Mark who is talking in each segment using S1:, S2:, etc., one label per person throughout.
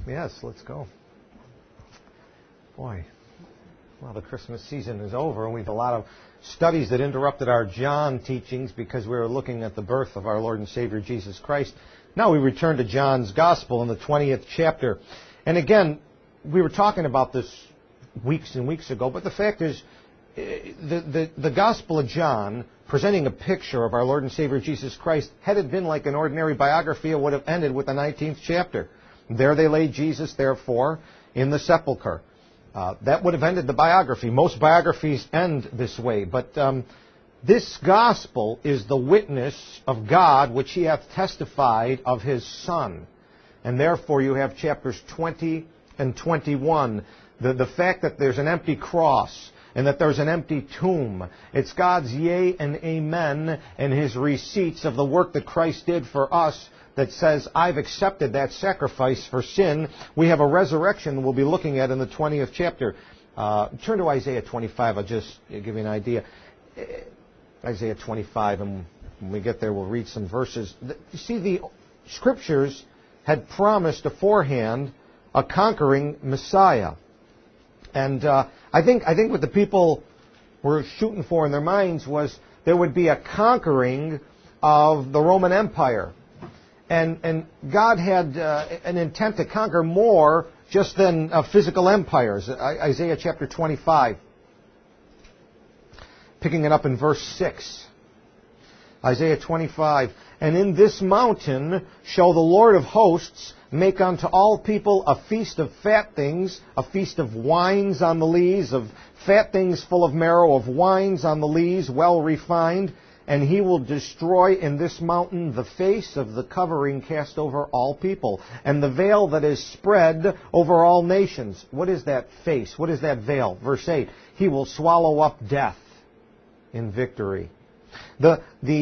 S1: Yes, let's go. Boy, well, the Christmas season is over, and we have a lot of studies that interrupted our John teachings because we were looking at the birth of our Lord and Savior Jesus Christ. Now we return to John's Gospel in the 20th chapter. And again, we were talking about this weeks and weeks ago, but the fact is, the Gospel of John, presenting a picture of our Lord and Savior Jesus Christ, had it been like an ordinary biography, it would have ended with the 19th chapter. There they laid Jesus, therefore, in the sepulchre. That would have ended the biography. Most biographies end this way. But this Gospel is the witness of God, which He hath testified of His Son. And therefore you have chapters 20 and 21. The fact that there's an empty cross and that there's an empty tomb. It's God's yea and amen and His receipts of the work that Christ did for us that says, I've accepted that sacrifice for sin. We have a resurrection we'll be looking at in the 20th chapter. Turn to Isaiah 25. I'll just give you an idea. Isaiah 25, and when we get there, we'll read some verses. You see, the Scriptures had promised beforehand a conquering Messiah. And I think what the people were shooting for in their minds was there would be a conquering of the Roman Empire. And God had an intent to conquer more just than physical empires. Isaiah chapter 25, picking it up in verse 6. Isaiah 25, and in this mountain shall the Lord of hosts make unto all people a feast of fat things, a feast of wines on the lees, of fat things full of marrow, of wines on the lees, well refined. And He will destroy in this mountain the face of the covering cast over all people, and the veil that is spread over all nations. What is that face? What is that veil? Verse 8, He will swallow up death in victory. The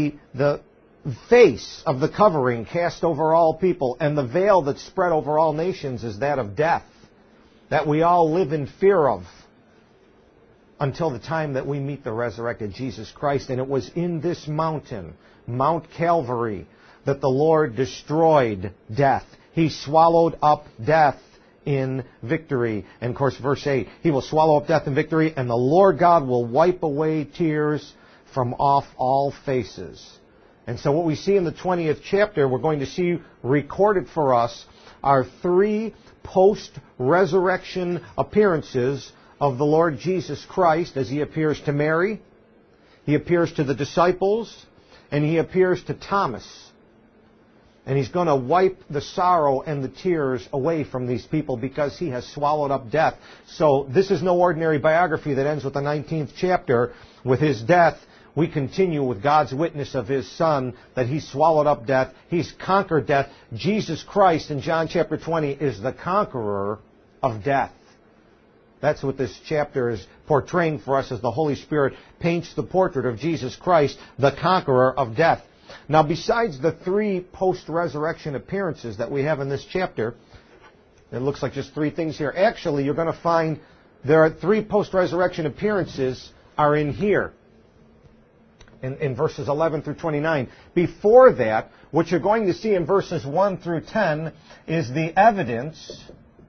S1: face of the covering cast over all people, and the veil that's spread over all nations is that of death, that we all live in fear of until the time that we meet the resurrected Jesus Christ. And it was in this mountain, Mount Calvary, that the Lord destroyed death. He swallowed up death in victory. And of course, verse 8, He will swallow up death in victory, and the Lord God will wipe away tears from off all faces. And so what we see in the 20th chapter, we're going to see recorded for us are three post-resurrection appearances of the Lord Jesus Christ as He appears to Mary, He appears to the disciples, and He appears to Thomas. And He's going to wipe the sorrow and the tears away from these people because He has swallowed up death. So this is no ordinary biography that ends with the 19th chapter. With His death, we continue with God's witness of His Son, that He swallowed up death. He's conquered death. Jesus Christ in John chapter 20 is the conqueror of death. That's what this chapter is portraying for us as the Holy Spirit paints the portrait of Jesus Christ, the conqueror of death. Now, besides the three post-resurrection appearances that we have in this chapter, it looks like just three things here. Actually, you're going to find there are three post-resurrection appearances are in here, in verses 11 through 29. Before that, what you're going to see in verses 1 through 10 is the evidence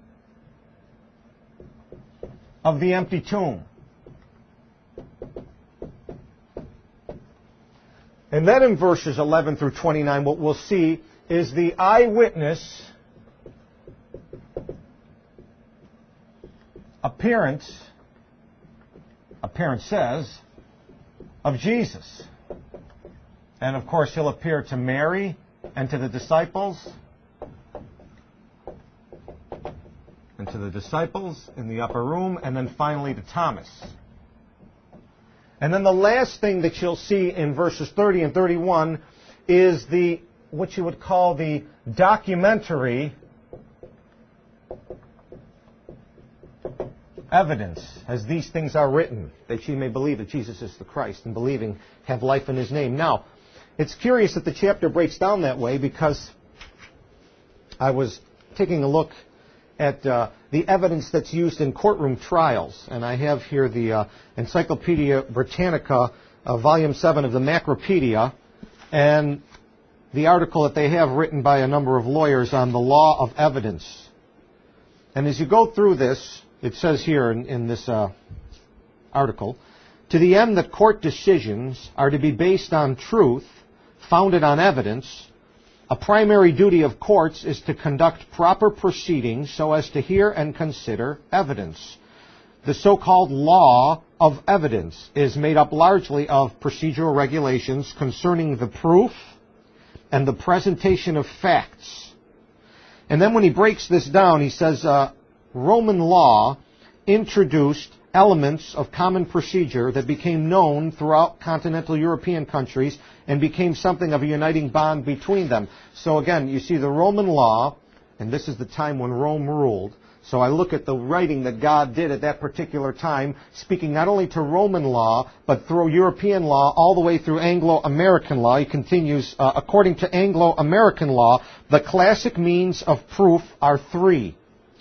S1: of the empty tomb. And then in verses 11 through 29, what we'll see is the eyewitness appearances of Jesus. And of course, He'll appear to Mary and to the disciples. And to the disciples in the upper room, and then finally to Thomas. And then the last thing that you'll see in verses 30 and 31 is what you would call the documentary evidence, as these things are written, that ye may believe that Jesus is the Christ, and believing have life in His name. Now, it's curious that the chapter breaks down that way, because I was taking a look at the evidence that's used in courtroom trials. And I have here the Encyclopedia Britannica, Volume 7 of the Macropedia, and the article that they have written by a number of lawyers on the law of evidence. And as you go through this, it says here in this article, to the end that court decisions are to be based on truth, founded on evidence, a primary duty of courts is to conduct proper proceedings so as to hear and consider evidence. The so-called law of evidence is made up largely of procedural regulations concerning the proof and the presentation of facts. And then when he breaks this down, he says Roman law introduced elements of common procedure that became known throughout continental European countries and became something of a uniting bond between them. So again, you see the Roman law, and this is the time when Rome ruled. So I look at the writing that God did at that particular time, speaking not only to Roman law, but through European law, all the way through Anglo-American law. He continues, according to Anglo-American law, the classic means of proof are three: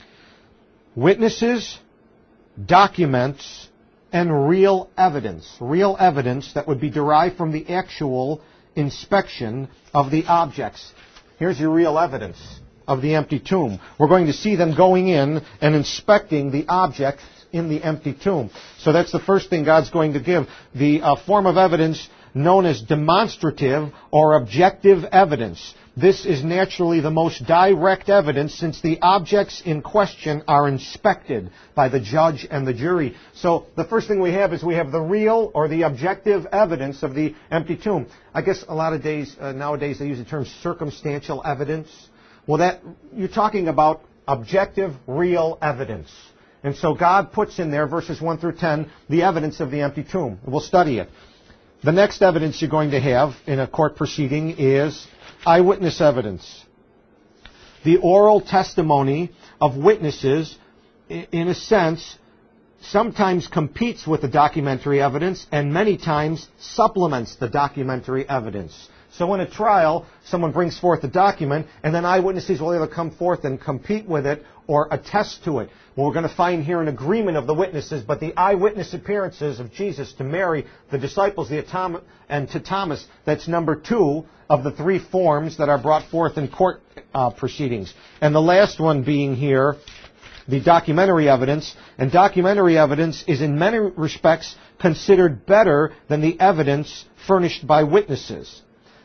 S1: witnesses, documents, and real evidence. Real evidence that would be derived from the actual inspection of the objects. Here's your real evidence of the empty tomb. We're going to see them going in and inspecting the objects in the empty tomb. So that's the first thing God's going to give. The form of evidence known as demonstrative or objective evidence. This is naturally the most direct evidence since the objects in question are inspected by the judge and the jury. So the first thing we have is we have the real or the objective evidence of the empty tomb. I guess a lot of days nowadays they use the term circumstantial evidence. Well, that you're talking about objective, real evidence. And so God puts in there, verses 1 through 10, the evidence of the empty tomb. We'll study it. The next evidence you're going to have in a court proceeding is eyewitness evidence. The oral testimony of witnesses, in a sense, sometimes competes with the documentary evidence and many times supplements the documentary evidence. So in a trial, someone brings forth a document, and then eyewitnesses will either come forth and compete with it or attest to it. Well, we're going to find here an agreement of the witnesses, but the eyewitness appearances of Jesus to Mary, the disciples, and to Thomas, that's number 2 of the 3 forms that are brought forth in court proceedings. And the last one being here, the documentary evidence. And documentary evidence is in many respects considered better than the evidence furnished by witnesses,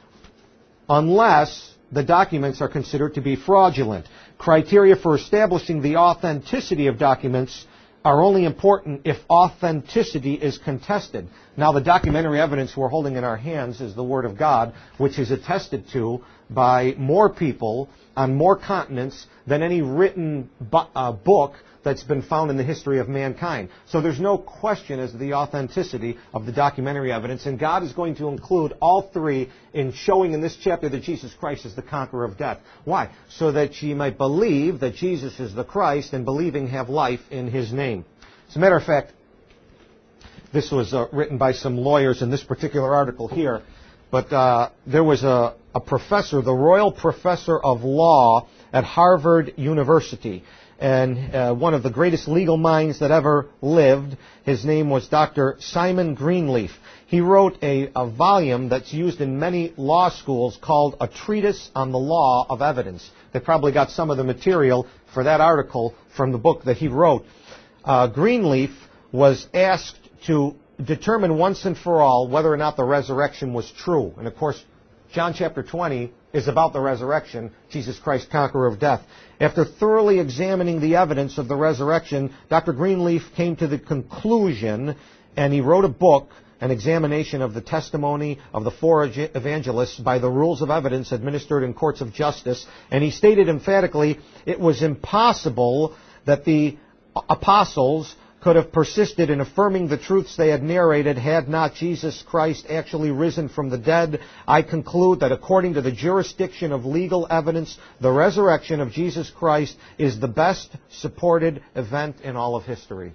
S1: unless the documents are considered to be fraudulent. Criteria for establishing the authenticity of documents are only important if authenticity is contested. Now, the documentary evidence we're holding in our hands is the Word of God, which is attested to by more people on more continents than any written book that's been found in the history of mankind. So there's no question as to the authenticity of the documentary evidence, and God is going to include all 3 in showing in this chapter that Jesus Christ is the conqueror of death. Why? So that ye might believe that Jesus is the Christ, and believing have life in His name. As a matter of fact, this was written by some lawyers in this particular article here, but there was a professor, the Royal Professor of Law at Harvard University, and one of the greatest legal minds that ever lived. His name was Dr. Simon Greenleaf. He wrote a volume that's used in many law schools called A Treatise on the Law of Evidence. They probably got some of the material for that article from the book that he wrote. Greenleaf was asked to determine once and for all whether or not the resurrection was true. And of course, John chapter 20 is about the resurrection, Jesus Christ, conqueror of death. After thoroughly examining the evidence of the resurrection, Dr. Greenleaf came to the conclusion, and he wrote a book, An Examination of the Testimony of the 4 Evangelists by the Rules of Evidence Administered in Courts of Justice. And he stated emphatically, it was impossible that the apostles could have persisted in affirming the truths they had narrated had not Jesus Christ actually risen from the dead. I conclude that according to the jurisdiction of legal evidence, the resurrection of Jesus Christ is the best supported event in all of history.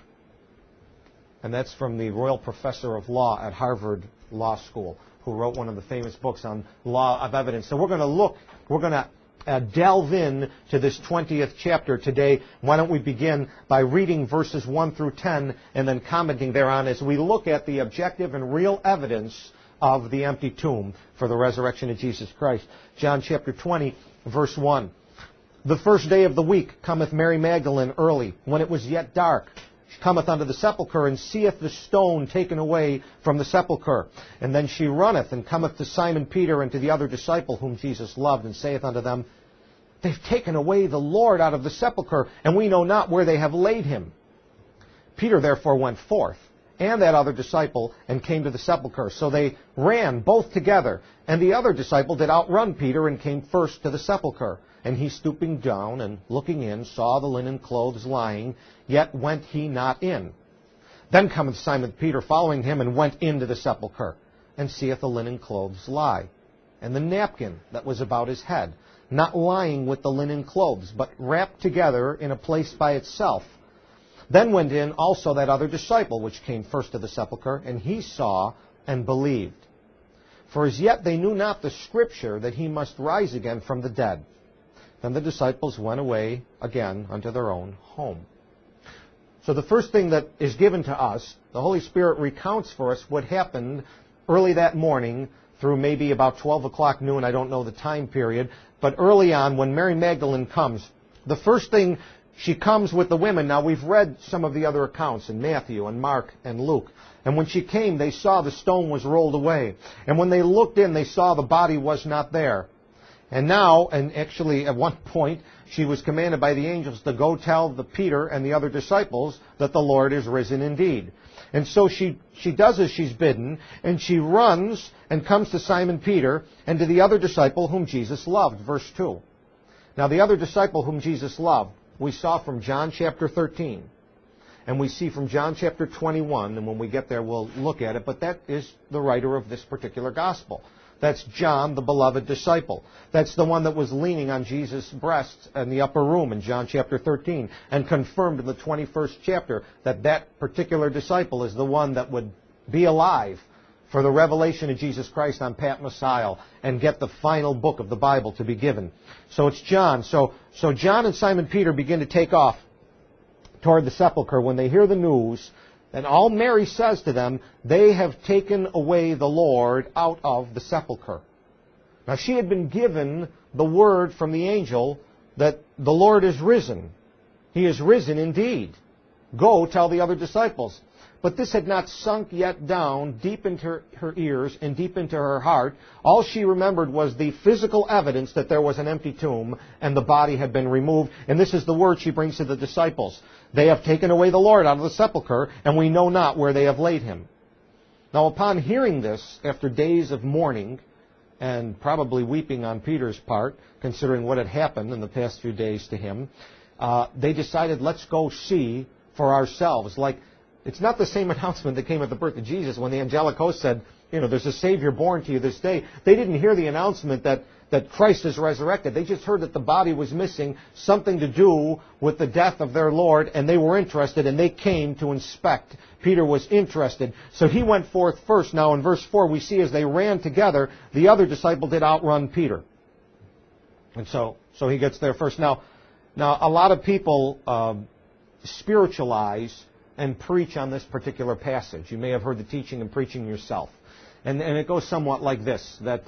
S1: And that's from the Royal Professor of Law at Harvard Law School, who wrote one of the famous books on law of evidence. So we're going to delve in to this 20th chapter today. Why don't we begin by reading verses 1 through 10 and then commenting thereon as we look at the objective and real evidence of the empty tomb for the resurrection of Jesus Christ. John chapter 20, verse 1. The first day of the week cometh Mary Magdalene early, when it was yet dark. She cometh unto the sepulchre, and seeth the stone taken away from the sepulchre. And then she runneth, and cometh to Simon Peter and to the other disciple whom Jesus loved, and saith unto them, They've taken away the Lord out of the sepulchre, and we know not where they have laid him. Peter therefore went forth, and that other disciple, and came to the sepulchre. So they ran both together. And the other disciple did outrun Peter, and came first to the sepulchre. And he, stooping down and looking in, saw the linen clothes lying, yet went he not in. Then cometh Simon Peter following him, and went into the sepulchre, and seeth the linen clothes lie, and the napkin that was about his head, not lying with the linen clothes, but wrapped together in a place by itself. Then went in also that other disciple, which came first to the sepulchre, and he saw and believed. For as yet they knew not the Scripture, that he must rise again from the dead. Then the disciples went away again unto their own home. So the first thing that is given to us, the Holy Spirit recounts for us what happened early that morning through maybe about 12 o'clock noon. I don't know the time period. But early on, when Mary Magdalene comes, the first thing, she comes with the women. Now, we've read some of the other accounts in Matthew and Mark and Luke. And when she came, they saw the stone was rolled away. And when they looked in, they saw the body was not there. And now, and actually at one point, she was commanded by the angels to go tell the Peter and the other disciples that the Lord is risen indeed. And so she does as she's bidden, and she runs and comes to Simon Peter and to the other disciple whom Jesus loved. Verse 2. Now the other disciple whom Jesus loved, we saw from John chapter 13. And we see from John chapter 21, and when we get there we'll look at it, but that is the writer of this particular gospel. That's John, the beloved disciple. That's the one that was leaning on Jesus' breast in the upper room in John chapter 13, and confirmed in the 21st chapter that that particular disciple is the one that would be alive for the revelation of Jesus Christ on Patmos Isle and get the final book of the Bible to be given. So it's John. So John and Simon Peter begin to take off toward the sepulchre when they hear the news. And all Mary says to them, they have taken away the Lord out of the sepulchre. Now she had been given the word from the angel that the Lord is risen. He is risen indeed. Go tell the other disciples. But this had not sunk yet down deep into her ears and deep into her heart. All she remembered was the physical evidence that there was an empty tomb and the body had been removed. And this is the word she brings to the disciples. They have taken away the Lord out of the sepulchre, and we know not where they have laid him. Now upon hearing this, after days of mourning, and probably weeping on Peter's part, considering what had happened in the past few days to him, they decided, let's go see for ourselves. Like, it's not the same announcement that came at the birth of Jesus when the angelic host said, there's a Savior born to you this day. They didn't hear the announcement that Christ is resurrected. They just heard that the body was missing, something to do with the death of their Lord, and they were interested, and they came to inspect. Peter was interested. So he went forth first. Now in verse 4 we see as they ran together, the other disciple did outrun Peter. And so he gets there first. Now a lot of people spiritualize and preach on this particular passage. You may have heard the teaching and preaching yourself. And it goes somewhat like this, that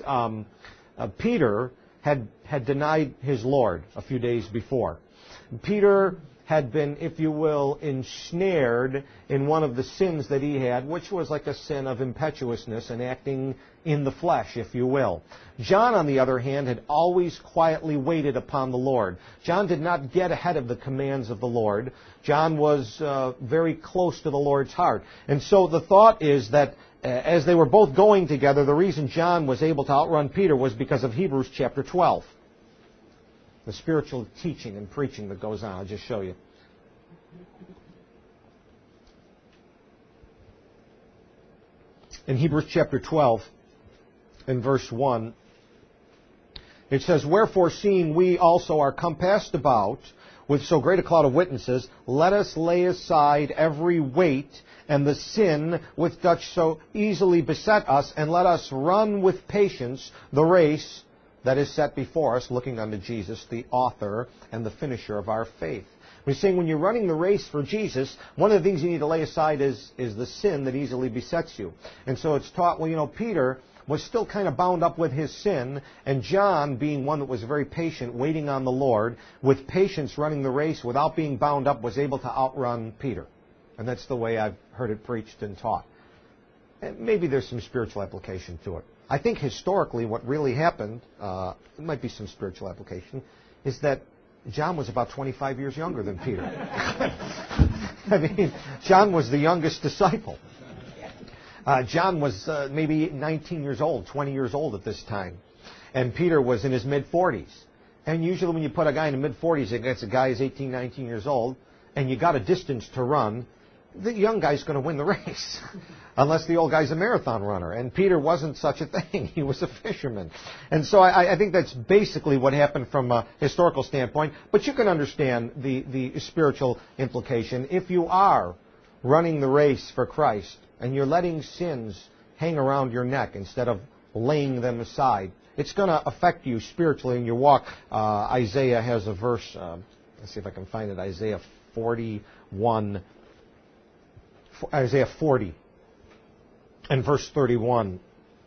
S1: Peter had denied his Lord a few days before. Peter had been, if you will, ensnared in one of the sins that he had, which was like a sin of impetuousness and acting in the flesh, if you will. John, on the other hand, had always quietly waited upon the Lord. John did not get ahead of the commands of the Lord. John was very close to the Lord's heart. And so the thought is that as they were both going together, the reason John was able to outrun Peter was because of Hebrews chapter 12. The spiritual teaching and preaching that goes on. I'll just show you. In Hebrews chapter 12, in verse 1, it says, Wherefore, seeing we also are compassed about with so great a cloud of witnesses, let us lay aside every weight and the sin which doth so easily beset us, and let us run with patience the race that is set before us, looking unto Jesus, the author and the finisher of our faith. We're saying when you're running the race for Jesus, one of the things you need to lay aside is the sin that easily besets you. And so it's taught, Peter was still kind of bound up with his sin, and John, being one that was very patient, waiting on the Lord, with patience running the race without being bound up, was able to outrun Peter. And that's the way I've heard it preached and taught. And maybe there's some spiritual application to it. I think historically what really happened, it might be some spiritual application, is that John was about 25 years younger than Peter. I mean, John was the youngest disciple. John was maybe 19 years old, 20 years old at this time. And Peter was in his mid-40s. And usually when you put a guy in the mid-40s against a guy who's 18, 19 years old, and you got a distance to run, the young guy's going to win the race. Unless the old guy's a marathon runner. And Peter wasn't such a thing. He was a fisherman. And so I think that's basically what happened from a historical standpoint. But you can understand the spiritual implication. If you are running the race for Christ, and you're letting sins hang around your neck instead of laying them aside, it's going to affect you spiritually in your walk. Isaiah has a verse, let's see if I can find it, Isaiah 40 and verse 31.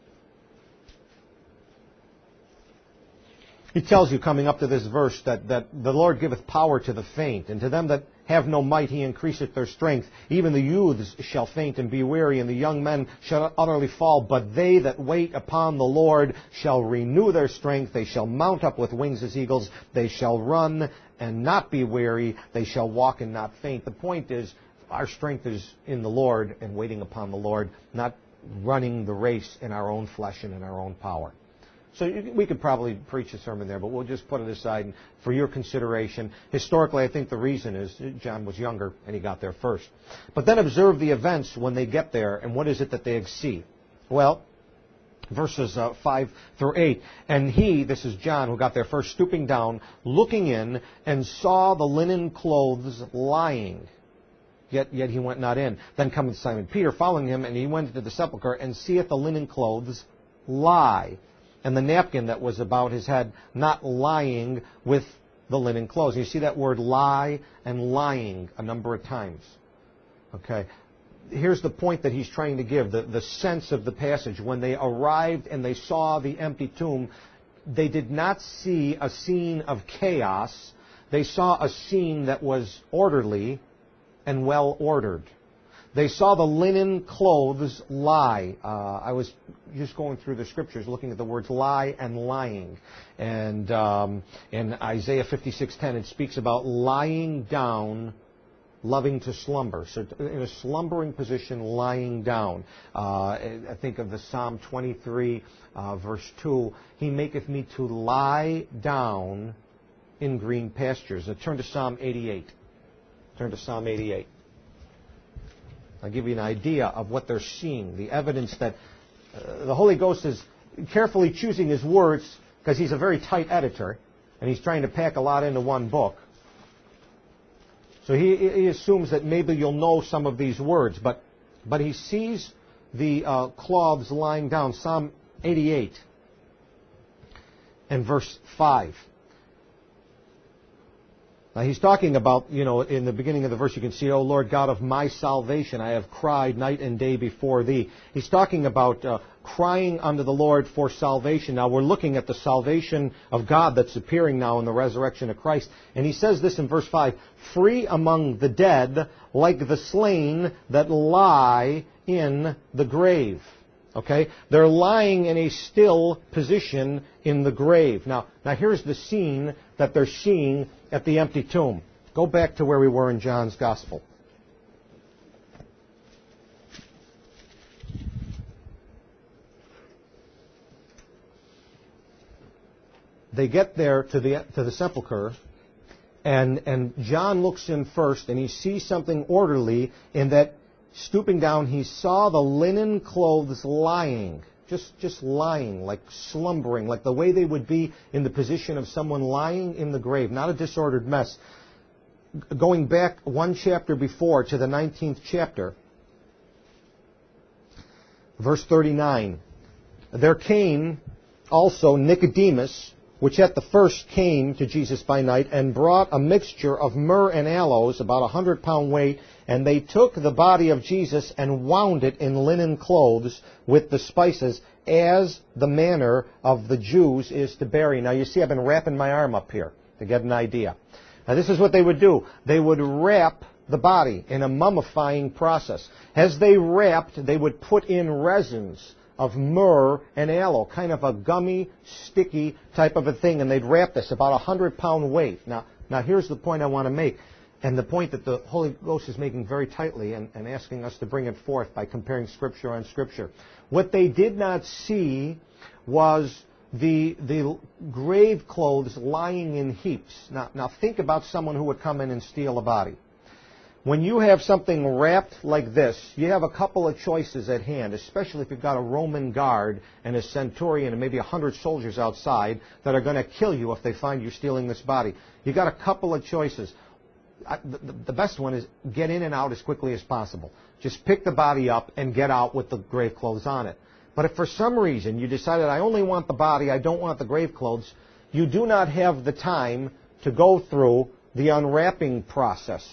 S1: He tells you, coming up to this verse, that the Lord giveth power to the faint, and to them that have no might he increaseth their strength. Even the youths shall faint and be weary, and the young men shall utterly fall. But they that wait upon the Lord shall renew their strength. They shall mount up with wings as eagles. They shall run and not be weary. They shall walk and not faint. The point is, our strength is in the Lord and waiting upon the Lord, not running the race in our own flesh and in our own power. So we could probably preach a sermon there, but we'll just put it aside for your consideration. Historically, I think the reason is John was younger and he got there first. But then observe the events when they get there, and what is it that they see? Well, verses 5 through 8. And he, this is John who got there first, stooping down, looking in, and saw the linen clothes lying. Yet he went not in. Then cometh Simon Peter following him, and he went into the sepulchre, and seeth the linen clothes lie, and the napkin that was about his head not lying with the linen clothes. You see that word lie and lying a number of times. Okay. Here's the point that he's trying to give, the sense of the passage. When they arrived and they saw the empty tomb, they did not see a scene of chaos. They saw a scene that was orderly and well ordered. They saw the linen clothes lie. I was just going through the scriptures, looking at the words lie and lying. And in Isaiah 56:10, it speaks about lying down, loving to slumber. So in a slumbering position, lying down. I think of the Psalm 23, verse 2. He maketh me to lie down in green pastures. Now turn to Psalm 88. Turn to Psalm 88. I'll give you an idea of what they're seeing, the evidence that the Holy Ghost is carefully choosing his words, because he's a very tight editor, and he's trying to pack a lot into one book. So he assumes that maybe you'll know some of these words, but he sees the cloths lying down. Psalm 88 and verse 5. Now he's talking about, in the beginning of the verse you can see, O Lord God of my salvation, I have cried night and day before thee. He's talking about crying unto the Lord for salvation. Now we're looking at the salvation of God that's appearing now in the resurrection of Christ. And he says this in verse 5, free among the dead, like the slain that lie in the grave. Okay? They're lying in a still position in the grave. Now here's the scene that they're seeing at the empty tomb. Go back to where we were in John's Gospel. They get there to the sepulcher, and John looks in first, and he sees something orderly in that, stooping down, he saw the linen clothes lying. Just lying, like slumbering, like the way they would be in the position of someone lying in the grave, not a disordered mess. Going back one chapter before to the 19th chapter, verse 39, there came also Nicodemus, which at the first came to Jesus by night, and brought a mixture of myrrh and aloes, about 100-pound weight, and they took the body of Jesus and wound it in linen clothes with the spices, as the manner of the Jews is to bury. Now you see I've been wrapping my arm up here to get an idea. Now this is what they would do. They would wrap the body in a mummifying process. As they wrapped, they would put in resins of myrrh and aloe, kind of a gummy, sticky type of a thing, and they'd wrap this about 100-pound weight. Now here's the point I want to make, and the point that the Holy Ghost is making very tightly and asking us to bring it forth by comparing Scripture on Scripture. What they did not see was the grave clothes lying in heaps. Now think about someone who would come in and steal a body. When you have something wrapped like this, you have a couple of choices at hand, especially if you've got a Roman guard and a centurion and maybe 100 soldiers outside that are going to kill you if they find you stealing this body. You've got a couple of choices. The best one is get in and out as quickly as possible. Just pick the body up and get out with the grave clothes on it. But if for some reason you decided, I only want the body, I don't want the grave clothes, you do not have the time to go through the unwrapping process.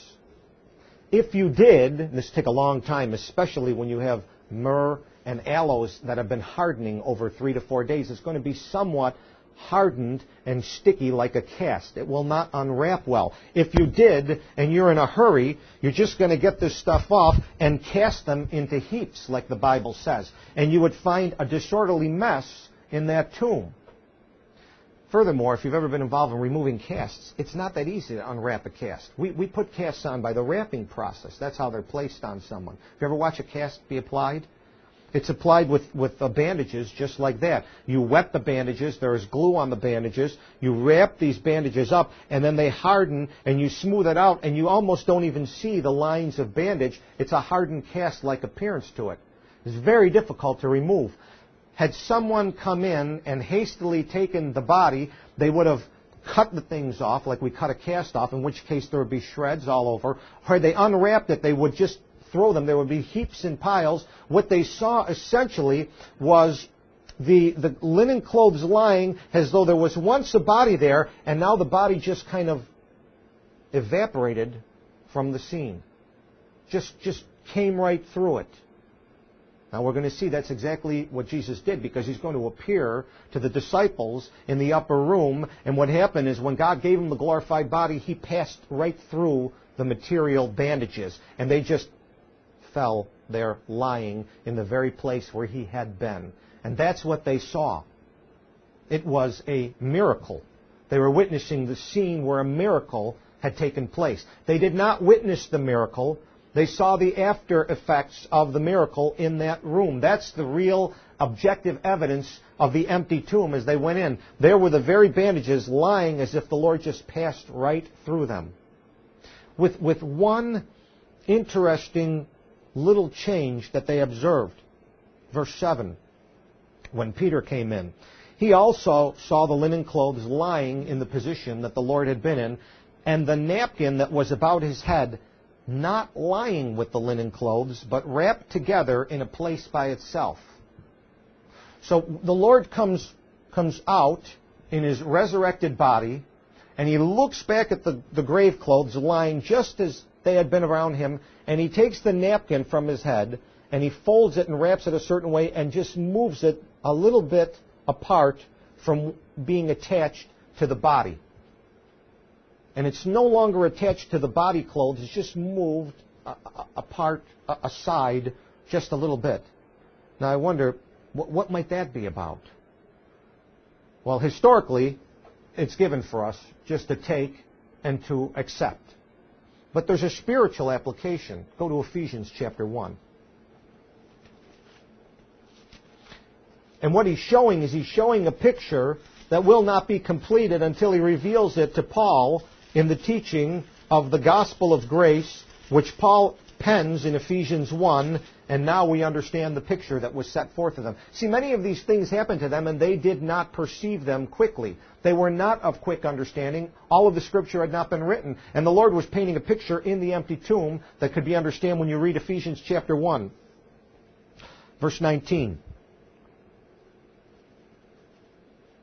S1: If you did, and this take a long time, especially when you have myrrh and aloes that have been hardening over 3 to 4 days, it's going to be somewhat hardened and sticky like a cast. It will not unwrap well. If you did, and you're in a hurry, you're just going to get this stuff off and cast them into heaps, like the Bible says. And you would find a disorderly mess in that tomb. Furthermore, if you've ever been involved in removing casts, it's not that easy to unwrap a cast. We put casts on by the wrapping process. That's how they're placed on someone. If you ever watch a cast be applied? It's applied with bandages just like that. You wet the bandages, there is glue on the bandages, you wrap these bandages up, and then they harden, and you smooth it out, and you almost don't even see the lines of bandage. It's a hardened cast-like appearance to it. It's very difficult to remove. Had someone come in and hastily taken the body, they would have cut the things off like we cut a cast off, in which case there would be shreds all over. Or had they unwrapped it, they would just throw them. There would be heaps and piles. What they saw essentially was the linen clothes lying as though there was once a body there, and now the body just kind of evaporated from the scene. Just came right through it. Now we're going to see that's exactly what Jesus did, because he's going to appear to the disciples in the upper room, and what happened is when God gave him the glorified body, he passed right through the material bandages, and they just fell there lying in the very place where he had been. And that's what they saw. It was a miracle. They were witnessing the scene where a miracle had taken place. They did not witness the miracle. They saw the after effects of the miracle in that room. That's the real objective evidence of the empty tomb as they went in. There were the very bandages lying as if the Lord just passed right through them. With one interesting little change that they observed. Verse 7, when Peter came in, he also saw the linen clothes lying in the position that the Lord had been in, and the napkin that was about his head not lying with the linen clothes, but wrapped together in a place by itself. So the Lord comes out in his resurrected body, and he looks back at the grave clothes lying just as they had been around him, and he takes the napkin from his head, and he folds it and wraps it a certain way, and just moves it a little bit apart from being attached to the body. And it's no longer attached to the body clothes. It's just moved apart, aside, just a little bit. Now I wonder, what might that be about? Well, historically, it's given for us just to take and to accept. But there's a spiritual application. Go to Ephesians chapter 1. And what he's showing is he's showing a picture that will not be completed until he reveals it to Paul in the teaching of the gospel of grace, which Paul pens in Ephesians 1, and now we understand the picture that was set forth to them. See, many of these things happened to them, and they did not perceive them quickly. They were not of quick understanding. All of the Scripture had not been written, and the Lord was painting a picture in the empty tomb that could be understood when you read Ephesians chapter 1, verse 19.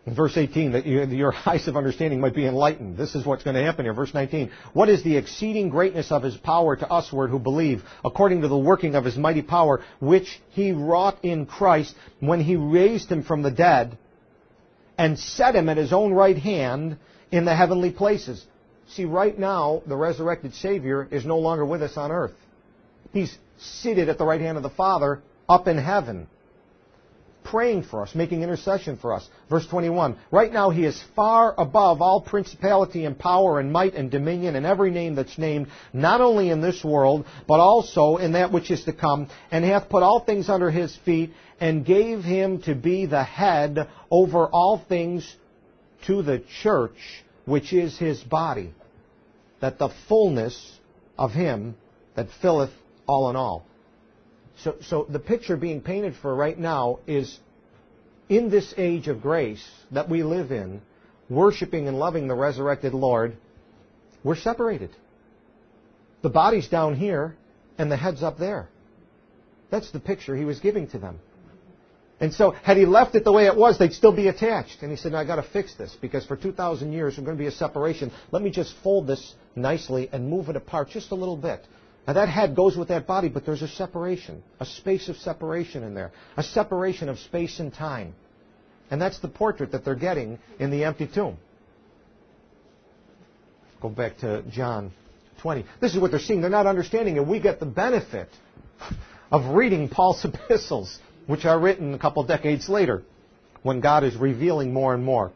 S1: In verse 18, that your eyes of understanding might be enlightened. This is what's going to happen here. Verse 19. What is the exceeding greatness of His power to usward who believe, according to the working of His mighty power, which He wrought in Christ when He raised Him from the dead and set Him at His own right hand in the heavenly places. See, right now, the resurrected Savior is no longer with us on earth. He's seated at the right hand of the Father up in heaven, praying for us, making intercession for us. Verse 21, right now He is far above all principality and power and might and dominion and every name that's named, not only in this world, but also in that which is to come, and hath put all things under His feet, and gave Him to be the head over all things to the church, which is His body, that the fullness of Him that filleth all in all. So the picture being painted for right now is, in this age of grace that we live in, worshiping and loving the resurrected Lord, we're separated. The body's down here and the head's up there. That's the picture He was giving to them. And so, had He left it the way it was, they'd still be attached. And He said, no, I've got to fix this, because for 2,000 years there's going to be a separation. Let me just fold this nicely and move it apart just a little bit. Now that head goes with that body, but there's a separation, a space of separation in there, a separation of space and time. And that's the portrait that they're getting in the empty tomb. Go back to John 20. This is what they're seeing. They're not understanding it. We get the benefit of reading Paul's epistles, which are written a couple decades later, when God is revealing more and more.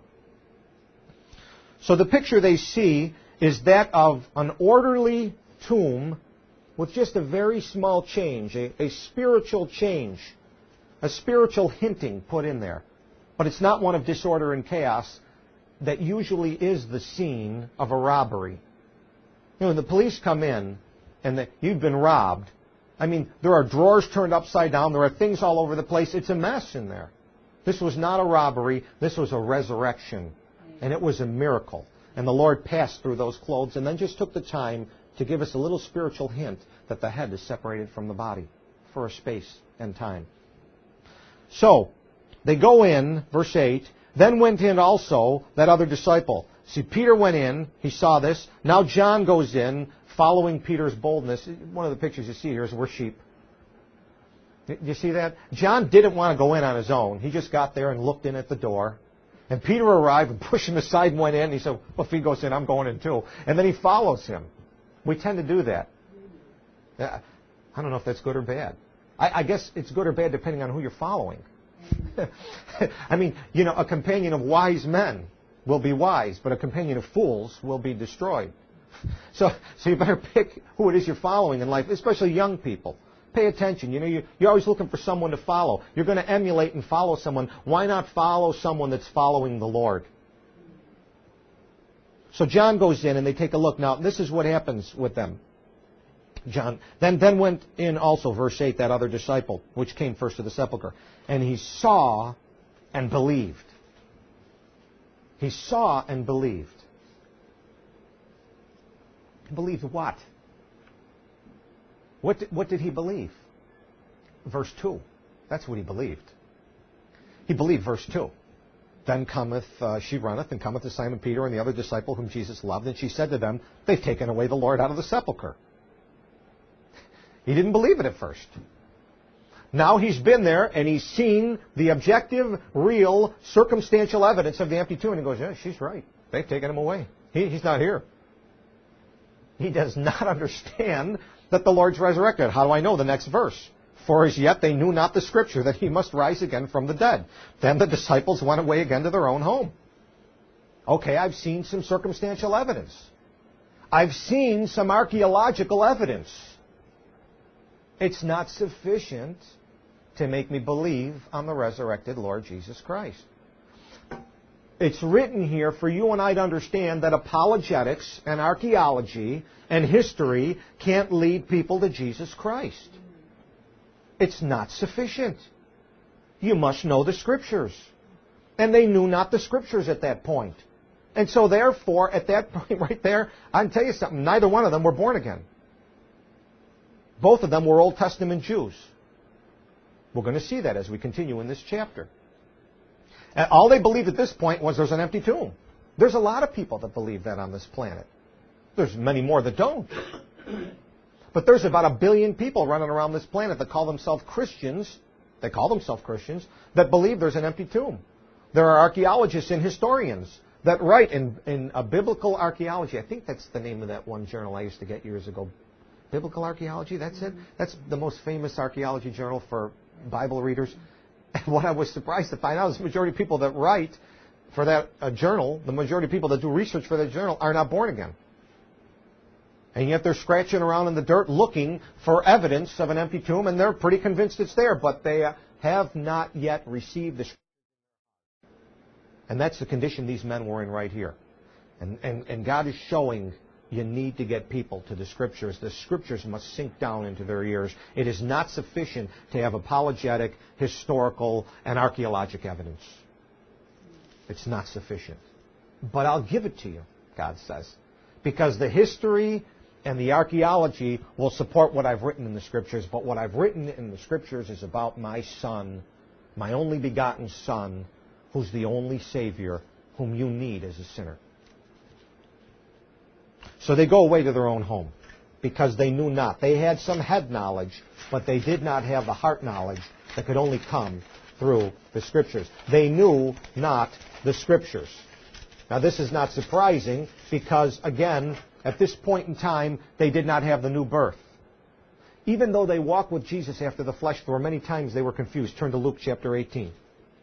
S1: So the picture they see is that of an orderly tomb with just a very small change, a spiritual change, a spiritual hinting put in there. But it's not one of disorder and chaos that usually is the scene of a robbery. You know, when the police come in and you've been robbed, I mean, there are drawers turned upside down, there are things all over the place, it's a mess in there. This was not a robbery, this was a resurrection. And it was a miracle. And the Lord passed through those clothes and then just took the time to give us a little spiritual hint that the head is separated from the body for a space and time. So, they go in, verse 8, then went in also that other disciple. See, Peter went in, he saw this. Now John goes in, following Peter's boldness. One of the pictures you see here is we're sheep. Do you see that? John didn't want to go in on his own. He just got there and looked in at the door. And Peter arrived and pushed him aside and went in. He said, well, if he goes in, I'm going in too. And then he follows him. We tend to do that. I don't know if that's good or bad. I guess it's good or bad depending on who you're following. I mean, you know, a companion of wise men will be wise, but a companion of fools will be destroyed. So you better pick who it is you're following in life, especially young people. Pay attention. You know, you're always looking for someone to follow. You're going to emulate and follow someone. Why not follow someone that's following the Lord? So John goes in and they take a look. Now, this is what happens with them. John then went in also, verse 8, that other disciple, which came first to the sepulchre. And he saw and believed. He saw and believed. Believed what? What did he believe? Verse 2. That's what he believed. He believed verse 2. Then cometh, she runneth, and cometh to Simon Peter and the other disciple whom Jesus loved, and she said to them, they've taken away the Lord out of the sepulchre. He didn't believe it at first. Now he's been there, and he's seen the objective, real, circumstantial evidence of the empty tomb, and he goes, yeah, she's right. They've taken him away. He's not here. He does not understand that the Lord's resurrected. How do I know? The next verse. For as yet they knew not the Scripture, that he must rise again from the dead. Then the disciples went away again to their own home. Okay, I've seen some circumstantial evidence. I've seen some archaeological evidence. It's not sufficient to make me believe on the resurrected Lord Jesus Christ. It's written here for you and I to understand that apologetics and archaeology and history can't lead people to Jesus Christ. It's not sufficient. You must know the Scriptures. And they knew not the Scriptures at that point. And so therefore, at that point right there, I can tell you something, neither one of them were born again. Both of them were Old Testament Jews. We're going to see that as we continue in this chapter. And all they believed at this point was there's an empty tomb. There's a lot of people that believe that on this planet. There's many more that don't. But there's about 1 billion people running around this planet that call themselves Christians. They call themselves Christians that believe there's an empty tomb. There are archaeologists and historians that write in a biblical archaeology. I think that's the name of that one journal I used to get years ago. Biblical archaeology, that's it? That's the most famous archaeology journal for Bible readers. And what I was surprised to find out is the majority of people that write for that journal, the majority of people that do research for that journal are not born again. And yet they're scratching around in the dirt looking for evidence of an empty tomb, and they're pretty convinced it's there, but they have not yet received the. And that's the condition these men were in right here. And God is showing you need to get people to the Scriptures. The Scriptures must sink down into their ears. It is not sufficient to have apologetic, historical, and archaeologic evidence. It's not sufficient. But I'll give it to you, God says, because the history and the archaeology will support what I've written in the Scriptures, but what I've written in the Scriptures is about my Son, my only begotten Son, who's the only Savior whom you need as a sinner. So they go away to their own home because they knew not. They had some head knowledge, but they did not have the heart knowledge that could only come through the Scriptures. They knew not the Scriptures. Now this is not surprising because, again, at this point in time, they did not have the new birth. Even though they walked with Jesus after the flesh, there were many times they were confused. Turn to Luke chapter 18.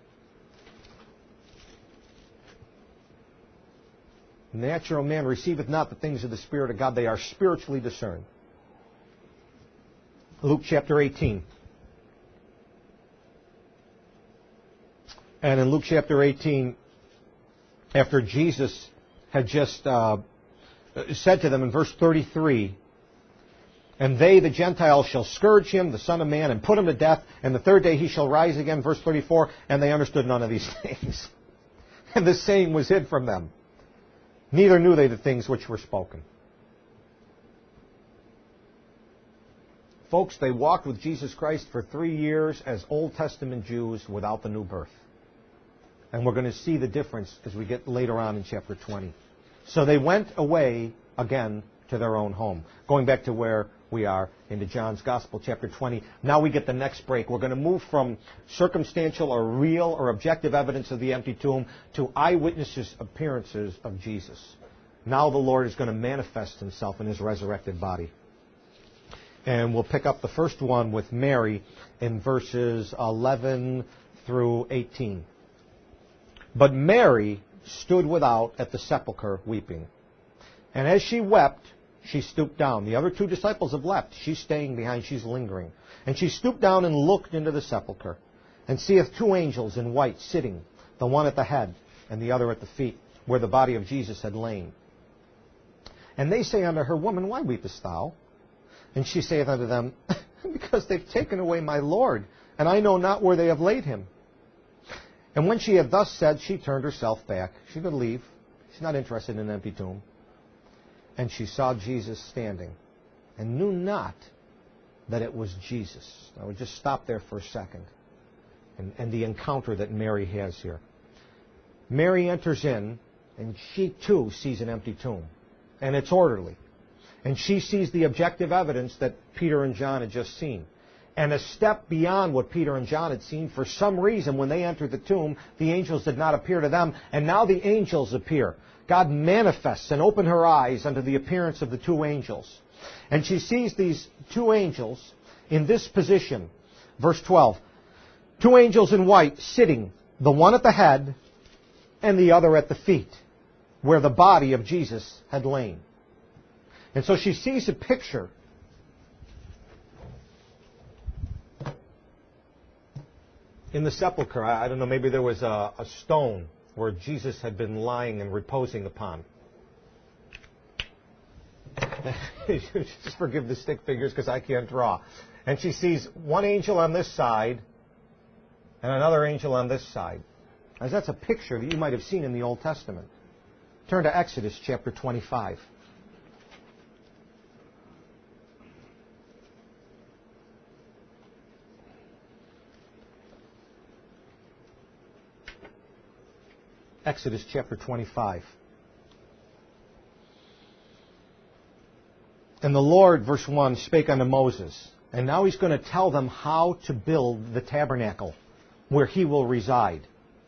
S1: Natural man receiveth not the things of the Spirit of God. They are spiritually discerned. Luke chapter 18. And in Luke chapter 18, after Jesus had just said to them in verse 33, and they, the Gentiles, shall scourge him, the Son of Man, and put him to death, and the third day he shall rise again, verse 34, and they understood none of these things. And this saying was hid from them. Neither knew they the things which were spoken. Folks, they walked with Jesus Christ for 3 years as Old Testament Jews without the new birth. And we're going to see the difference as we get later on in chapter 20. So they went away again to their own home. Going back to where we are into John's Gospel, chapter 20. Now we get the next break. We're going to move from circumstantial or real or objective evidence of the empty tomb to eyewitnesses' appearances of Jesus. Now the Lord is going to manifest himself in his resurrected body. And we'll pick up the first one with Mary in verses 11 through 18. But Mary stood without at the sepulchre weeping. And as she wept, she stooped down. The other 2 disciples have left. She's staying behind. She's lingering. And she stooped down and looked into the sepulchre, and seeth 2 angels in white sitting, the one at the head and the other at the feet, where the body of Jesus had lain. And they say unto her, Woman, why weepest thou? And she saith unto them, Because they've taken away my Lord, and I know not where they have laid him. And when she had thus said, she turned herself back. She could leave. She's not interested in an empty tomb. And she saw Jesus standing, and knew not that it was Jesus. I would just stop there for a second, and the encounter that Mary has here. Mary enters in, and she too sees an empty tomb, and it's orderly. And she sees the objective evidence that Peter and John had just seen. And a step beyond what Peter and John had seen, for some reason, when they entered the tomb, the angels did not appear to them, and now the angels appear. God manifests and opens her eyes unto the appearance of the 2 angels. And she sees these 2 angels in this position. Verse 12. 2 angels in white sitting, the one at the head and the other at the feet, where the body of Jesus had lain. And so she sees a picture in the sepulchre. I don't know, maybe there was a stone where Jesus had been lying and reposing upon. Just forgive the stick figures because I can't draw. And she sees one angel on this side and another angel on this side. As that's a picture that you might have seen in the Old Testament. Turn to Exodus chapter 25. Exodus chapter 25. And the Lord, verse 1, spake unto Moses. And now he's going to tell them how to build the tabernacle where he will reside.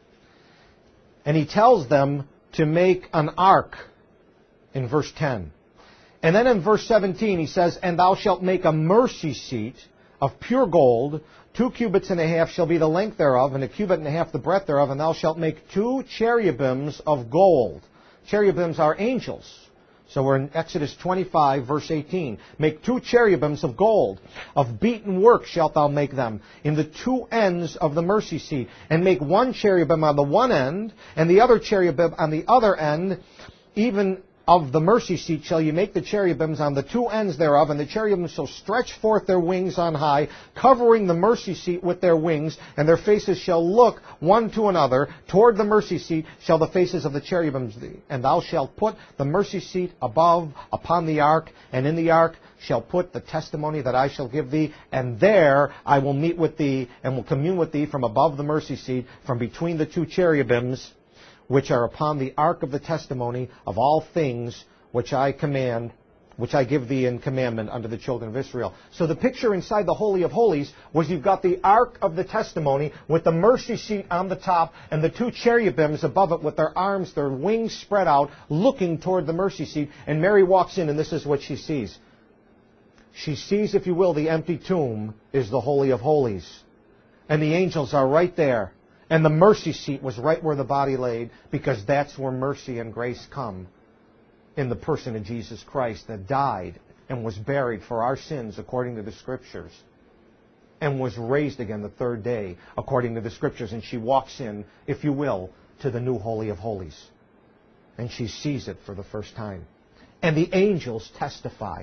S1: And he tells them to make an ark in verse 10. And then in verse 17 he says, And thou shalt make a mercy seat of pure gold, 2 cubits and a half shall be the length thereof, and 1 cubit and a half the breadth thereof, and thou shalt make 2 cherubims of gold. Cherubims are angels. So we're in Exodus 25, verse 18. Make 2 cherubims of gold. Of beaten work shalt thou make them, in the 2 ends of the mercy seat. And make 1 cherubim on the one end, and the other cherubim on the other end. Even of the mercy seat shall you make the cherubims on the 2 ends thereof, and the cherubims shall stretch forth their wings on high, covering the mercy seat with their wings, and their faces shall look one to another. Toward the mercy seat shall the faces of the cherubims be. And thou shalt put the mercy seat above upon the ark, and in the ark shall put the testimony that I shall give thee, and there I will meet with thee, and will commune with thee from above the mercy seat, from between the 2 cherubims, which are upon the ark of the testimony of all things which I command, which I give thee in commandment unto the children of Israel. So the picture inside the Holy of Holies was you've got the ark of the testimony with the mercy seat on the top and the 2 cherubims above it with their arms, their wings spread out, looking toward the mercy seat. And Mary walks in, and this is what she sees. She sees, if you will, the empty tomb is the Holy of Holies. And the angels are right there. And the mercy seat was right where the body laid, because that's where mercy and grace come in the person of Jesus Christ that died and was buried for our sins according to the Scriptures and was raised again the 3rd day according to the Scriptures. And she walks in, if you will, to the new Holy of Holies. And she sees it for the first time. And the angels testify.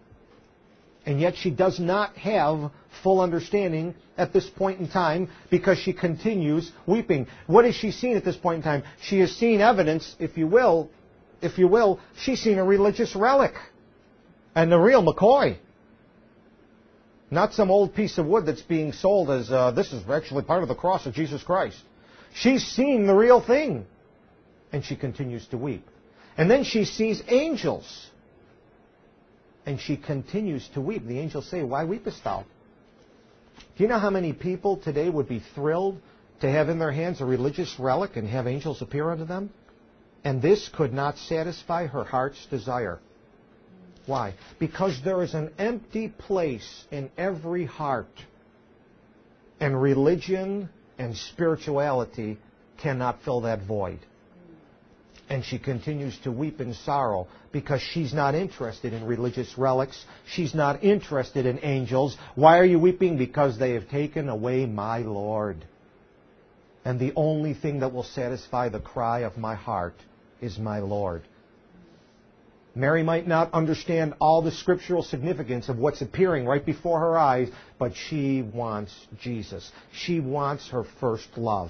S1: And yet she does not have full understanding at this point in time, because she continues weeping. What has she seen at this point in time? She has seen evidence, if you will, she's seen a religious relic. And a real McCoy. Not some old piece of wood that's being sold as this is actually part of the cross of Jesus Christ. She's seen the real thing. And she continues to weep. And then she sees angels. And she continues to weep. The angels say, Why weepest thou? Do you know how many people today would be thrilled to have in their hands a religious relic and have angels appear unto them? And this could not satisfy her heart's desire. Why? Because there is an empty place in every heart. And religion and spirituality cannot fill that void. And she continues to weep in sorrow because she's not interested in religious relics. She's not interested in angels. Why are you weeping? Because they have taken away my Lord. And the only thing that will satisfy the cry of my heart is my Lord. Mary might not understand all the scriptural significance of what's appearing right before her eyes, but she wants Jesus. She wants her first love.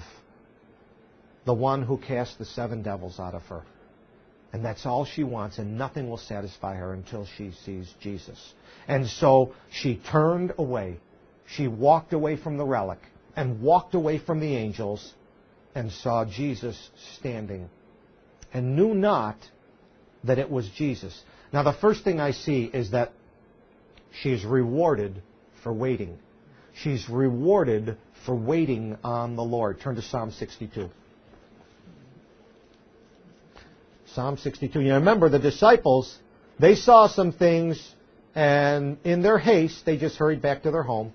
S1: The one who cast the 7 devils out of her. And that's all she wants, and nothing will satisfy her until she sees Jesus. And so she turned away. She walked away from the relic and walked away from the angels and saw Jesus standing and knew not that it was Jesus. Now the first thing I see is that she's rewarded for waiting. She's rewarded for waiting on the Lord. Turn to Psalm 62. Psalm 62. You remember the disciples, they saw some things, and in their haste, they just hurried back to their home.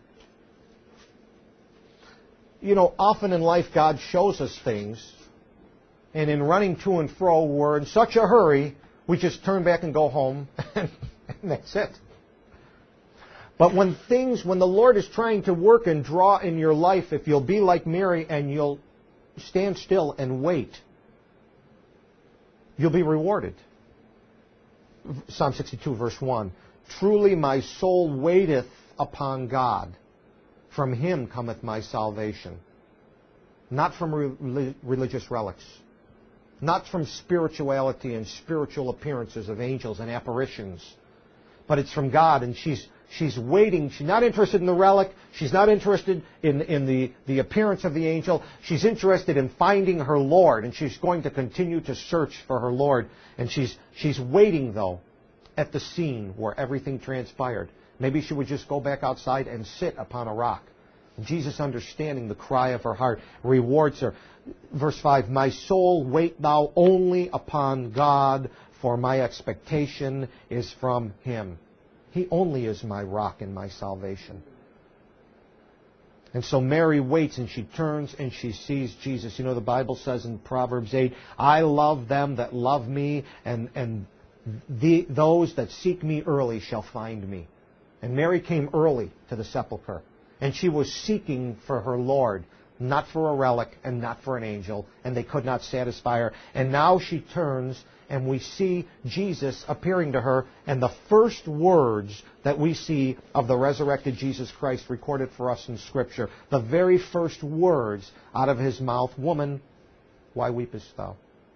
S1: You know, often in life, God shows us things, and in running to and fro, we're in such a hurry, we just turn back and go home, and that's it. But when the Lord is trying to work and draw in your life, if you'll be like Mary and you'll stand still and wait, you'll be rewarded. Psalm 62, verse 1. Truly my soul waiteth upon God. From Him cometh my salvation. Not from religious relics. Not from spirituality and spiritual appearances of angels and apparitions. But it's from God, and she's She's waiting. She's not interested in the relic. She's not interested in the appearance of the angel. She's interested in finding her Lord, and she's going to continue to search for her Lord. And she's waiting, though, at the scene where everything transpired. Maybe she would just go back outside and sit upon a rock. Jesus, understanding the cry of her heart, rewards her. Verse 5, my soul, wait thou only upon God, for my expectation is from Him. He only is my rock and my salvation. And so Mary waits, and she turns and she sees Jesus. You know, the Bible says in Proverbs 8, I love them that love me, and those that seek me early shall find me. And Mary came early to the sepulchre. And she was seeking for her Lord, not for a relic and not for an angel, and they could not satisfy her. And now she turns, and we see Jesus appearing to her, and the first words that we see of the resurrected Jesus Christ recorded for us in Scripture, the very first words out of His mouth, woman, why weepest thou?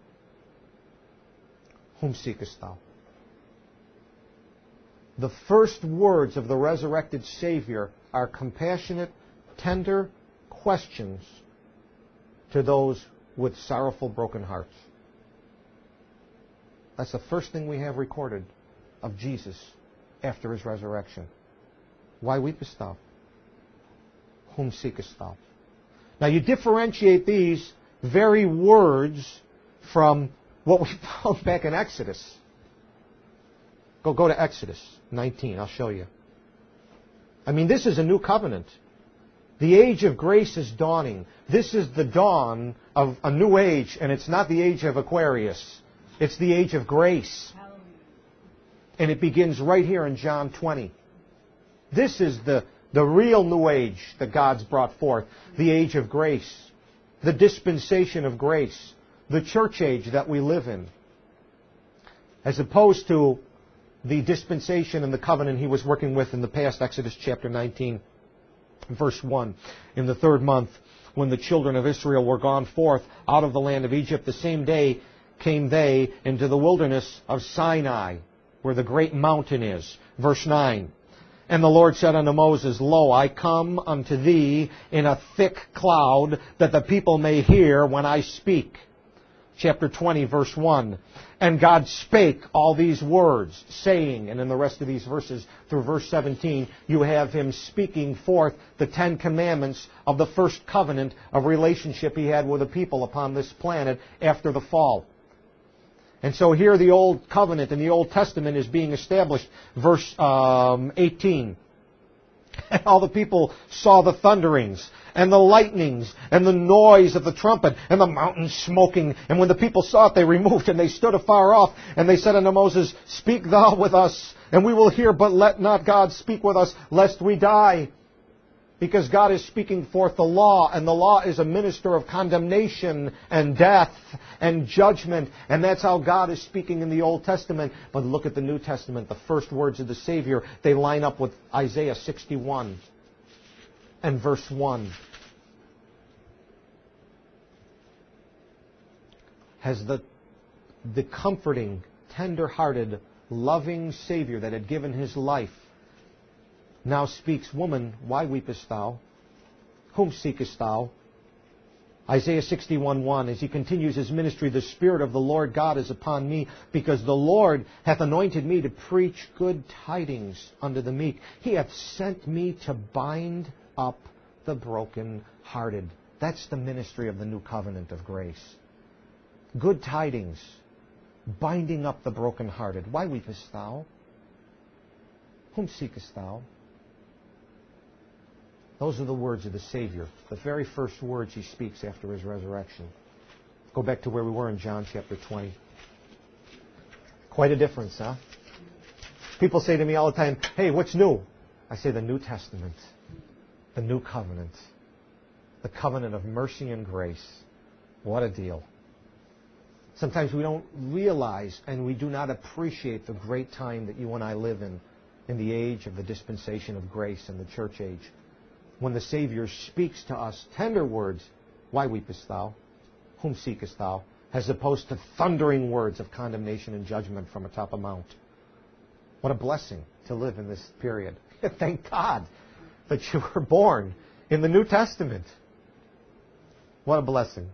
S1: Whom seekest thou? The first words of the resurrected Savior are compassionate, tender questions to those with sorrowful, broken hearts. That's the first thing we have recorded of Jesus after His resurrection. Why weepest thou? Whom seekest thou? Now you differentiate these very words from what we found back in Exodus. Go to Exodus 19. I'll show you. I mean, this is a new covenant. The age of grace is dawning. This is the dawn of a new age, and it's not the age of Aquarius. It's the age of grace. And it begins right here in John 20. This is the real new age that God's brought forth. The age of grace. The dispensation of grace. The church age that we live in. As opposed to the dispensation and the covenant He was working with in the past, Exodus chapter 19, verse 1. In the 3rd month, when the children of Israel were gone forth out of the land of Egypt, the same day came they into the wilderness of Sinai, where the great mountain is. Verse 9. And the Lord said unto Moses, Lo, I come unto thee in a thick cloud, that the people may hear when I speak. Chapter 20, verse 1. And God spake all these words, saying, and in the rest of these verses through verse 17, you have Him speaking forth the 10 commandments of the first covenant of relationship He had with the people upon this planet after the fall. And so here the Old Covenant in the Old Testament is being established. Verse 18. And all the people saw the thunderings and the lightnings and the noise of the trumpet and the mountain smoking. And when the people saw it, they removed and they stood afar off. And they said unto Moses, Speak thou with us, and we will hear, but let not God speak with us, lest we die. Because God is speaking forth the law, and the law is a minister of condemnation and death and judgment. And that's how God is speaking in the Old Testament. But look at the New Testament. The first words of the Savior, they line up with Isaiah 61 and verse 1. Has the comforting, tender-hearted, loving Savior that had given His life now speaks, Woman, why weepest thou? Whom seekest thou? Isaiah 61:1, as He continues His ministry, the Spirit of the Lord God is upon me, because the Lord hath anointed me to preach good tidings unto the meek. He hath sent me to bind up the brokenhearted. That's the ministry of the new covenant of grace. Good tidings, binding up the brokenhearted. Why weepest thou? Whom seekest thou? Those are the words of the Savior, the very first words He speaks after His resurrection. Go back to where we were in John chapter 20. Quite a difference, huh? People say to me all the time, hey, what's new? I say the New Testament, the New Covenant, the covenant of mercy and grace. What a deal. Sometimes we don't realize and we do not appreciate the great time that you and I live in the age of the dispensation of grace and the church age. When the Savior speaks to us tender words, why weepest thou? Whom seekest thou? As opposed to thundering words of condemnation and judgment from atop a mount. What a blessing to to live in this period. Thank God that you were born in the New Testament. What a blessing.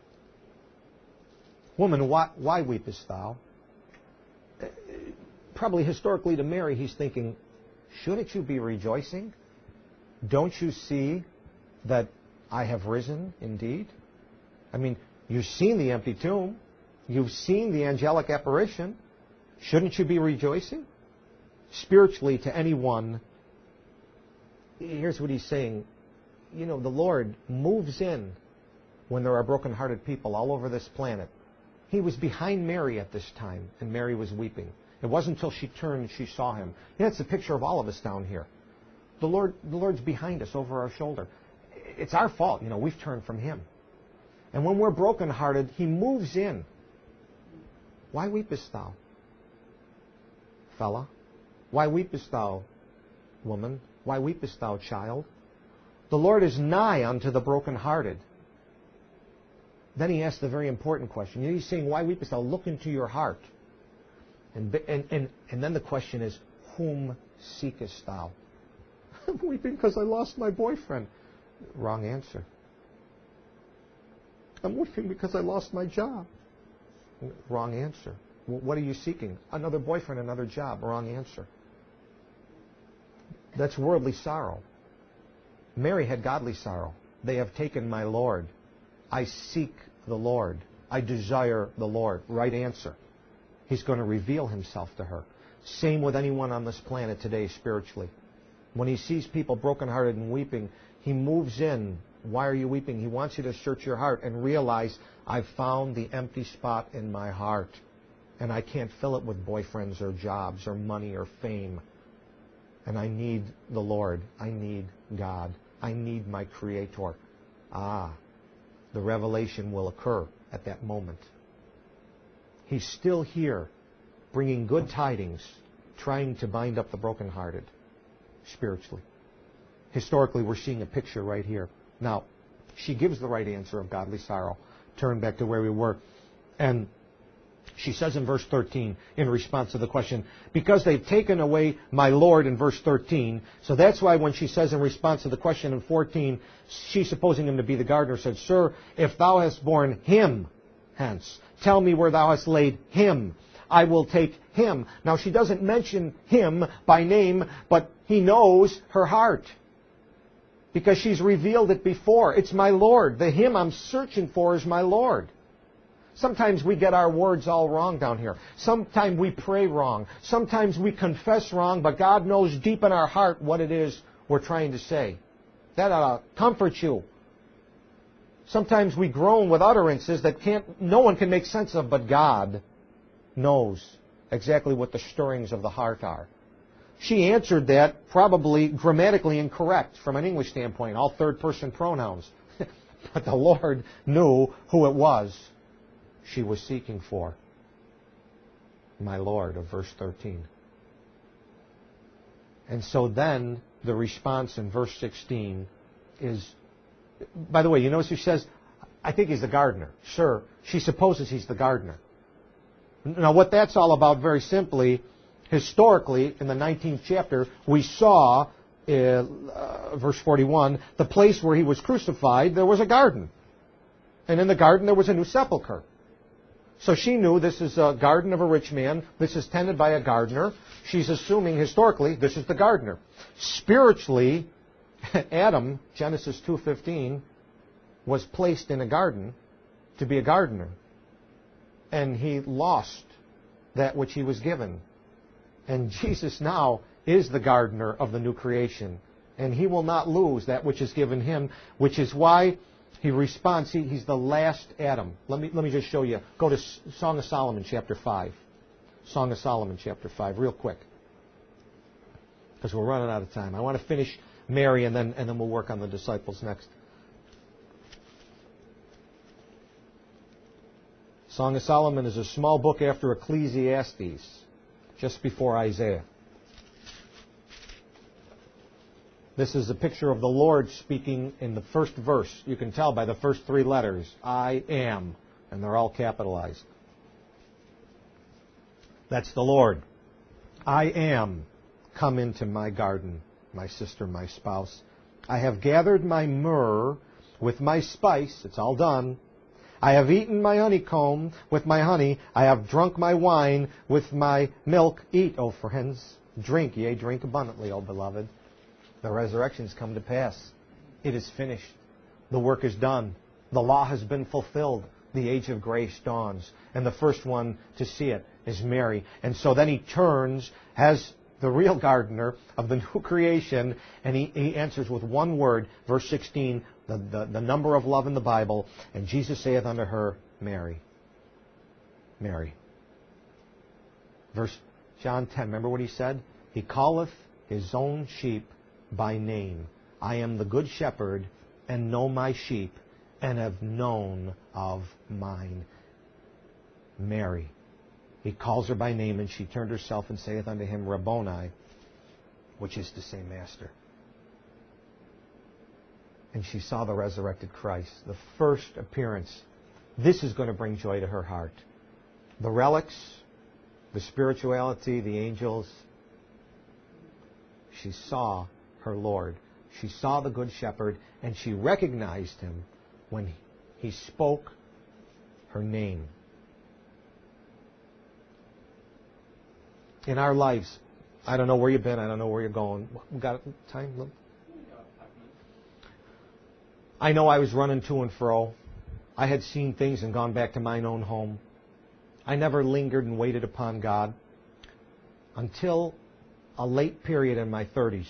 S1: Woman, why weepest thou? Probably historically to Mary, he's thinking, shouldn't you be rejoicing? Don't you see that I have risen indeed? I mean, you've seen the empty tomb. You've seen the angelic apparition. Shouldn't you be rejoicing? Spiritually, to anyone, here's what he's saying. You know, the Lord moves in when there are broken-hearted people all over this planet. He was behind Mary at this time, and Mary was weeping. It wasn't until she turned and she saw him. You know, it's a picture of all of us down here. The Lord's behind us, over our shoulder. It's our fault. You know, we've turned from Him. And when we're broken-hearted, He moves in. Why weepest thou, fella? Why weepest thou, woman? Why weepest thou, child? The Lord is nigh unto the brokenhearted. Then He asks the very important question. You know, He's saying, why weepest thou? Look into your heart. And then the question is, whom seekest thou? I'm weeping because I lost my boyfriend. Wrong answer. I'm weeping because I lost my job. Wrong answer. What are you seeking? Another boyfriend, another job. Wrong answer. That's worldly sorrow. Mary had godly sorrow. They have taken my Lord. I seek the Lord. I desire the Lord. Right answer. He's going to reveal Himself to her. Same with anyone on this planet today spiritually. When He sees people brokenhearted and weeping, He moves in. Why are you weeping? He wants you to search your heart and realize, I've found the empty spot in my heart. And I can't fill it with boyfriends or jobs or money or fame. And I need the Lord. I need God. I need my Creator. The revelation will occur at that moment. He's still here, bringing good tidings, trying to bind up the brokenhearted spiritually. Historically, we're seeing a picture right here. Now, she gives the right answer of godly sorrow. Turn back to where we were. And she says in verse 13, in response to the question, because they've taken away my Lord in verse 13. So that's why when she says in response to the question in 14, she's supposing him to be the gardener, said, Sir, if thou hast borne him hence, tell me where thou hast laid him. I will take him. Now she doesn't mention him by name, but he knows her heart. Because she's revealed it before. It's my Lord. The him I'm searching for is my Lord. Sometimes we get our words all wrong down here. Sometimes we pray wrong. Sometimes we confess wrong, but God knows deep in our heart what it is we're trying to say. That ought to comfort you. Sometimes we groan with utterances that no one can make sense of, but God knows exactly what the stirrings of the heart are. She answered that probably grammatically incorrect from an English standpoint, all third-person pronouns. But the Lord knew who it was she was seeking for. My Lord, of verse 13. And so then the response in verse 16 is, by the way, you notice she says, I think he's the gardener. Sure, she supposes he's the gardener. Now what that's all about, very simply, historically, in the 19th chapter, we saw, verse 41, the place where he was crucified, there was a garden. And in the garden there was a new sepulcher. So she knew this is a garden of a rich man. This is tended by a gardener. She's assuming, historically, this is the gardener. Spiritually, Adam, Genesis 2:15, was placed in a garden to be a gardener. And he lost that which he was given. And Jesus now is the gardener of the new creation. And he will not lose that which is given him, which is why he responds. He's the last Adam. Let me just show you. Go to Song of Solomon, chapter 5. Song of Solomon, chapter 5, real quick. Because we're running out of time. I want to finish Mary, and then we'll work on the disciples next. Song of Solomon is a small book after Ecclesiastes, just before Isaiah. This is a picture of the Lord speaking in the first verse. You can tell by the first three letters, I am, and they're all capitalized. That's the Lord. I am. come into my garden, my sister, my spouse. I have gathered my myrrh with my spice. It's all done. I have eaten my honeycomb with my honey. I have drunk my wine with my milk. Eat, O friends. Drink, yea, drink abundantly, O beloved. The resurrection has come to pass. It is finished. The work is done. The law has been fulfilled. The age of grace dawns. And the first one to see it is Mary. And so then he turns, has the real gardener of the new creation, and he answers with one word, verse 16, the number of love in the Bible. And Jesus saith unto her, Mary. Mary. Verse John 10, remember what he said? He calleth his own sheep by name. I am the good shepherd, and know my sheep, and have known of mine. Mary. He calls her by name, and she turned herself and saith unto him, Rabboni, which is to say, Master. And she saw the resurrected Christ, the first appearance. This is going to bring joy to her heart. The relics, the spirituality, the angels. She saw her Lord. She saw the Good Shepherd, and she recognized him when he spoke her name. In our lives, I don't know where you've been, I don't know where you're going. We got time? I know I was running to and fro. I had seen things and gone back to mine own home. I never lingered and waited upon God until a late period in my 30s,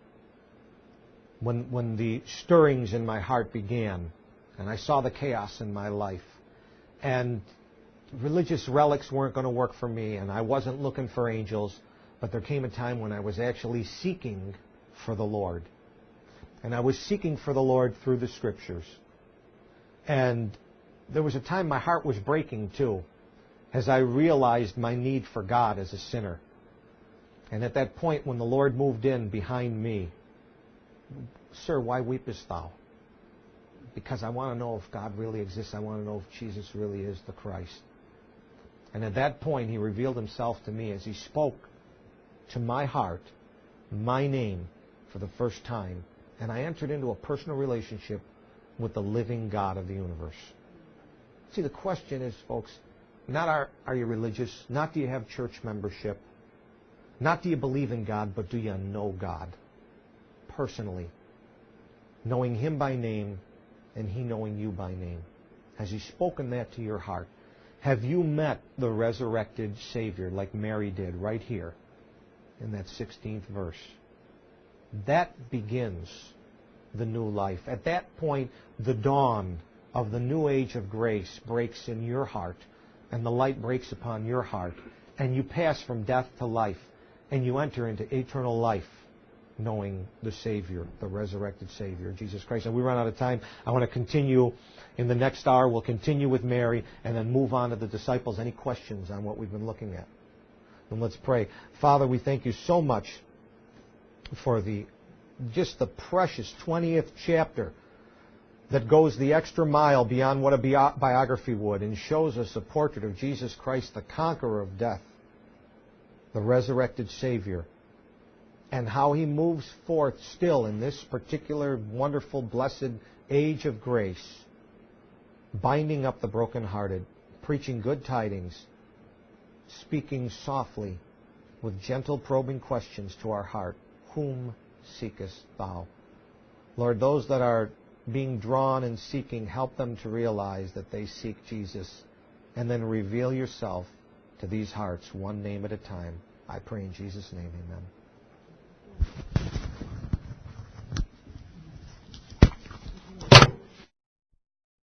S1: when the stirrings in my heart began, and I saw the chaos in my life. And religious relics weren't going to work for me, and I wasn't looking for angels, but there came a time when I was actually seeking for the Lord. And I was seeking for the Lord through the Scriptures. And there was a time my heart was breaking too, as I realized my need for God as a sinner. And at that point when the Lord moved in behind me, Sir, why weepest thou? Because I want to know if God really exists. I want to know if Jesus really is the Christ. And at that point, he revealed himself to me as he spoke to my heart, my name, for the first time. And I entered into a personal relationship with the living God of the universe. See, the question is, folks, not are you religious, not do you have church membership, not do you believe in God, but do you know God personally? Knowing him by name and he knowing you by name. Has he spoken that to your heart? Have you met the resurrected Savior like Mary did right here in that 16th verse? That begins the new life. At that point, the dawn of the new age of grace breaks in your heart, and the light breaks upon your heart, and you pass from death to life, and you enter into eternal life, knowing the Savior, the resurrected Savior, Jesus Christ. And we run out of time. I want to continue in the next hour. We'll continue with Mary and then move on to the disciples. Any questions on what we've been looking at? And let's pray. Father, we thank you so much for just the precious 20th chapter that goes the extra mile beyond what a biography would and shows us a portrait of Jesus Christ, the conqueror of death, the resurrected Savior, and how he moves forth still in this particular wonderful, blessed age of grace, binding up the brokenhearted, preaching good tidings, speaking softly with gentle probing questions to our heart. Whom seekest thou? Lord, those that are being drawn and seeking, help them to realize that they seek Jesus, and then reveal yourself to these hearts one name at a time. I pray in Jesus' name, amen.